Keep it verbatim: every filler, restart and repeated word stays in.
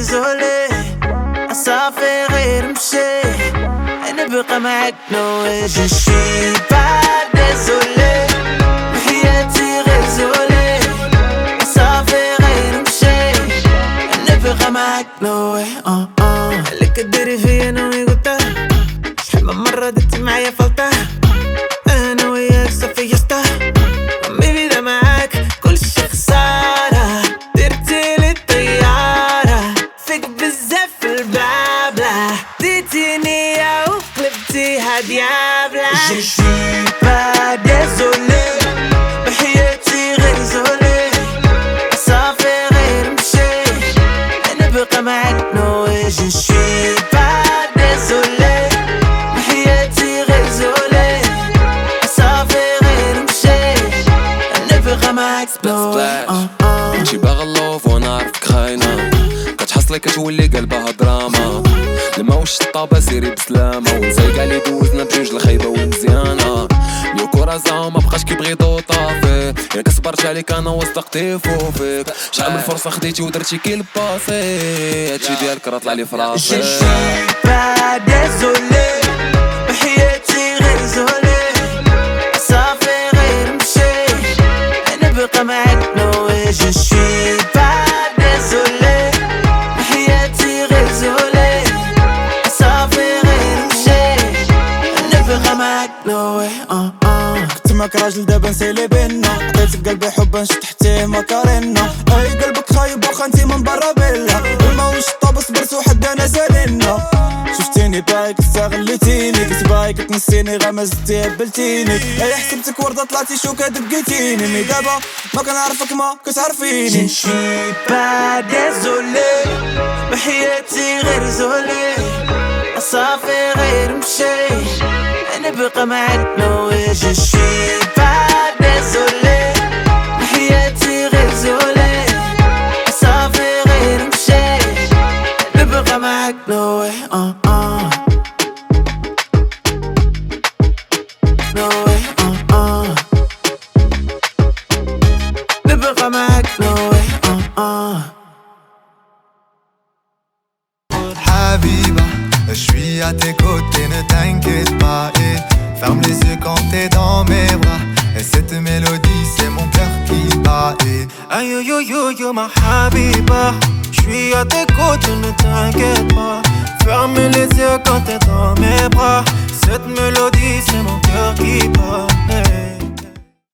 désolé ça fait rire مشي نبقى معاك no way je suis pas désolé حياتي غير زولي ça fait rire مشي نبقى معاك no way اه اه اللي كديري فيا نوي قلتها شحال من مرة درت معايا فلتة انا وياك صافي يستا مي بدا معاك كلشي خسارة درتيلي الطيارة فيك بزاف البابلة ديتيني يا وقلبتيها ديابلة Je suis pas désolé بحياتي غير زولي ça fait rire مشي نبقى معاك no way Je suis pas désolé بحياتي غير زولي ça fait rire مشي نبقى معاك no way انتي باغا اللوف وانا عارفك خاينة كتحصلي كتولي قلبها دراما لما وش الطابة سيري بسلامة ونسايق علي دوزنا بجوج الخايبة والمزيانة نيو كورازا ما بقاش كيبغي دوطافي يا كصبرت عليك انا وصدقتي فوفيك شحال من فرصة خديتي ودرتي كي الباسي هادشي ديالك راه طلع لي فراسي Je suis pas désolé بحياتي غير زولي ça fait rire مشي نبقى معاك no way Je suis pas désolé بحياتي غير زولي ça fait rire مشي نبقى معاك no way اه اه كنت معاك راجل دابا نسالي بينا عطيتك قلبي حبا نشد حتى مكارينا اي قلبك خايب واخا انتي من برا بيلا ما وش طاب صبرت وحد انا سالينا شفتيني بايك استغليتيني كنت بايك تنسيني غا ما زدتي هبلتيني اي حسبتك وردة طلعتي شوكة دقيتيني مي دابا ما كنعرفك ما كتعرفيني Je suis pas désolé بحياتي غير زولي ça fait rire مشي نبقى معاك no way Je suis pas désolé بحياتي غير زولي ça fait rire مشي نبقى معاك no way اه اه no way اه اه نبقى معاك no way اه اه Habiba, je suis à tes côtés, ne t'inquiète pas et ferme les yeux quand t'es dans mes bras. Et cette mélodie, c'est mon cœur qui bat et aïe yo yo yo yo ma habiba, je suis à tes côtés, ne t'inquiète pas. Ferme les yeux quand t'es dans mes bras. Cette mélodie, c'est mon cœur qui bat.